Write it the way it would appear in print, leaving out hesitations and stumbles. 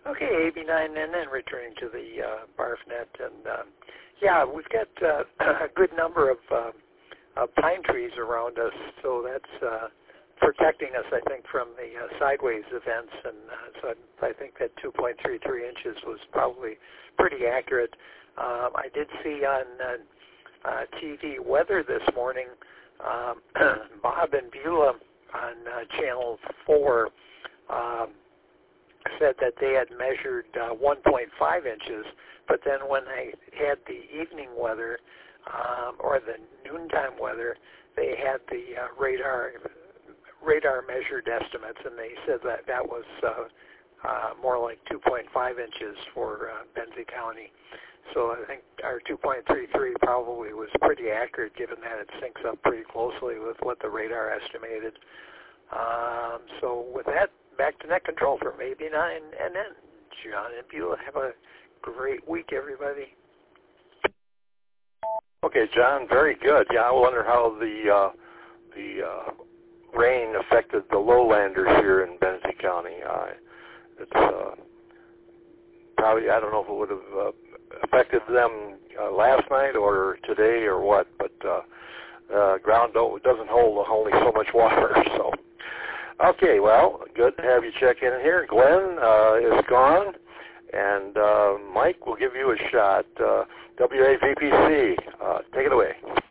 Okay, AB9NN returning to the BARFnet, and yeah, we've got a good number of pine trees around us, so that's protecting us, I think, from the sideways events, and so I think that 2.33 inches was probably pretty accurate. I did see on TV weather this morning, Bob and Beulah on Channel 4 said that they had measured 1.5 inches, but then when they had the evening weather or the noontime weather, they had the radar measured estimates, and they said that that was more like 2.5 inches for Benzie County. So I think our 2.33 probably was pretty accurate, given that it syncs up pretty closely with what the radar estimated. So with that, back to net control from AB9NN. John and Beulah, have a great week, everybody. Okay, John, very good. Yeah, I wonder how the rain affected the lowlanders here in Benzie County. It's probably, I don't know if it would have affected them last night or today or what, but ground doesn't hold only so much water. So, okay, well, good to have you check in here. Glenn is gone, and Mike will give you a shot. WAVPC, take it away.